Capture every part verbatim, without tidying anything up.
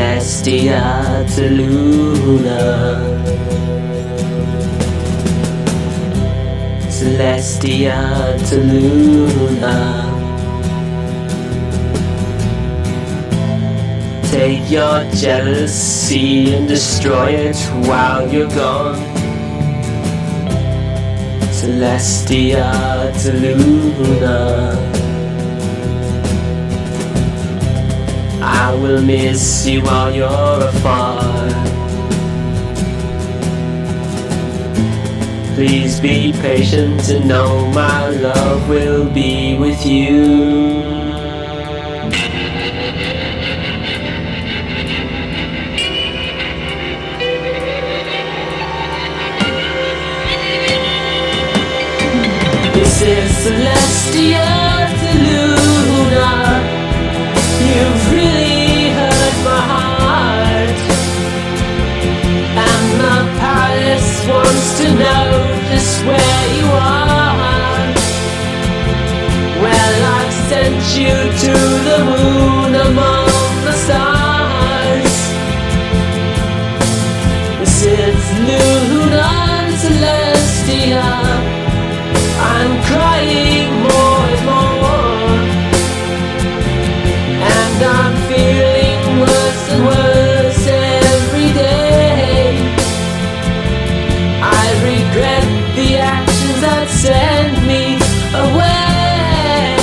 Celestia to Luna, Celestia to Luna. Take your jealousy and destroy it while you're gone. Celestia to Luna. I will miss you while you're afar. Please be patient and know my love will be with you. This is Celestia to Luna. You've really hurt my heart, and the palace wants to know just where you are. Well, I've sent you to the moon among the stars. This is Luna and Celestia. I'm crying more and more, and I'm feeling worse and worse every day. I regret the actions that sent me away.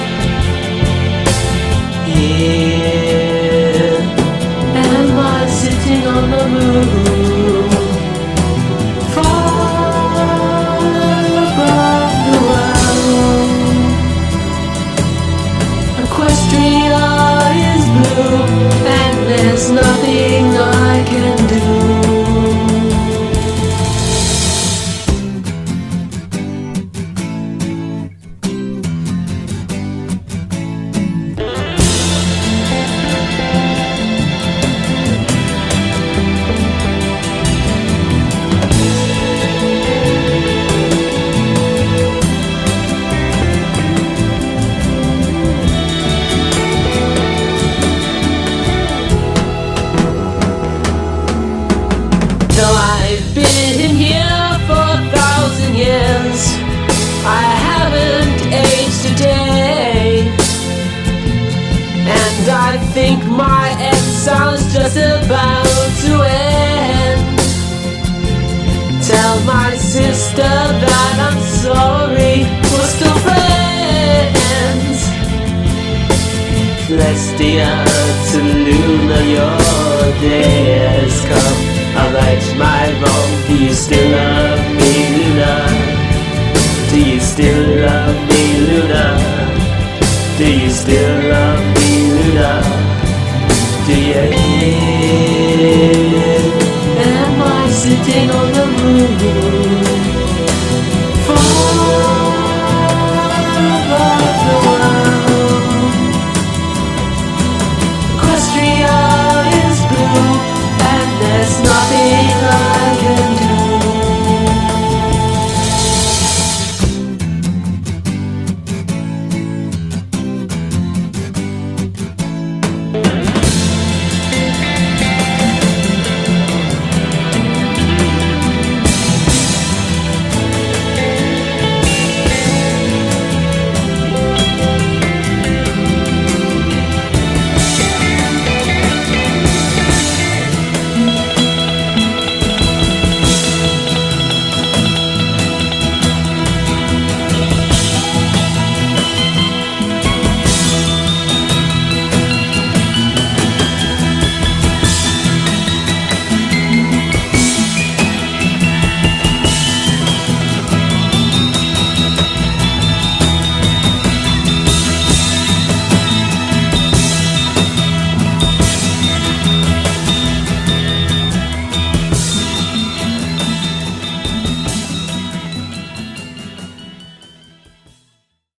Here am I sitting on the moon, far above the world. Equestria is blue, and there's nothing I can do. I've been here for a thousand years, I haven't aged a day, and I think my exile's just about to end. Tell my sister that I'm sorry, we're still friends. Celestia to Luna, your day has come. I'll right my wrong. Do you still love me, Luna? Do you still love me, Luna? Do you still love me, Luna? Do you? Am I sitting on the